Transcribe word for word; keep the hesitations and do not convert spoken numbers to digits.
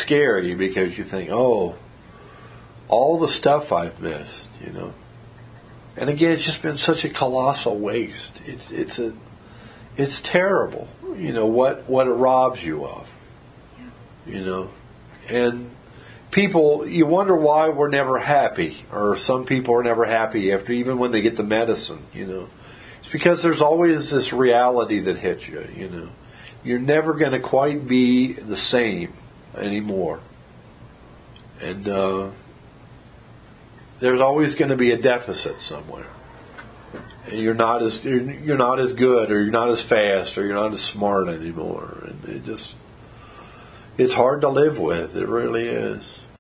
scary because you think, oh, all the stuff I've missed, you know. And again, it's just been such a colossal waste. It's it's a it's terrible, you know, what, what it robs you of. Yeah. You know. And people, you wonder why we're never happy, or some people are never happy after, even when they get the medicine, you know. It's because there's always this reality that hits you, you know. You're never going to quite be the same anymore. And uh, there's always going to be a deficit somewhere. And you're not as you're, you're not as good, or you're not as fast, or you're not as smart anymore. And it just it's hard to live with. It really is.